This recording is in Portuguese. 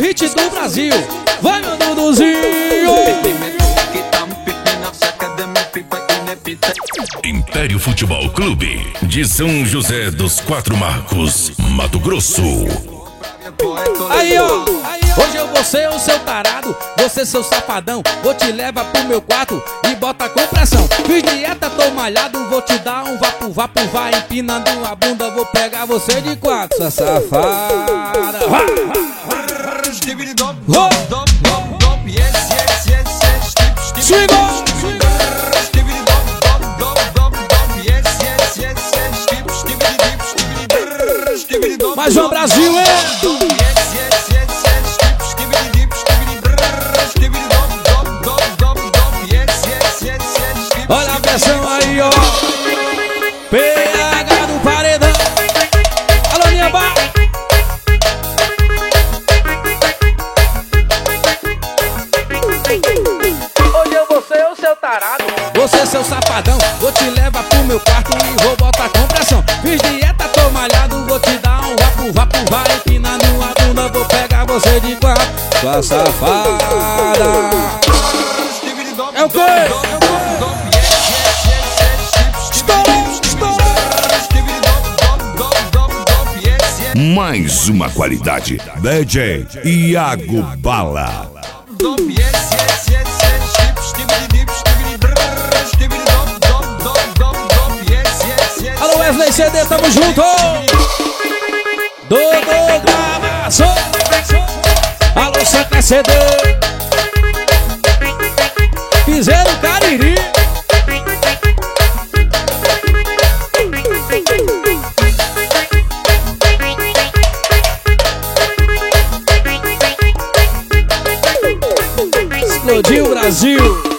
hit do Brasil. Vai, meu Duduzinho. Império Futebol Clube de São José dos Quatro Marcos, Mato Grosso. Aí, ó, hoje eu vou ser o seu tarado, você seu safadão. Vou te levar pro meu quarto e bota com pressão. Fiz dieta, tô malhado, vou te dar um vapo, vapo, vai empinando a bunda. Vou pegar você de quatro, sua safada. Swingou! Mais um Brasil, hein? Olha a pressão aí, ó. PH do paredão. Alô, minha bar. Hoje eu vou ser o seu tarado, você seu safadão. Vou te levar pro meu quarto e vou botar com pressão. Fiz dieta, tô malhado, vou te dar um vapo, vapo, vai empinando a bunda. Vou pegar você de quatro, sua safada. É o quê? Mais uma qualidade. DJ Iago Bala. Alô, Wesley CD, tamo junto. Dodô gravação. Alô, Santa CD. Fizeram Cariri. Explodiu o Brasil.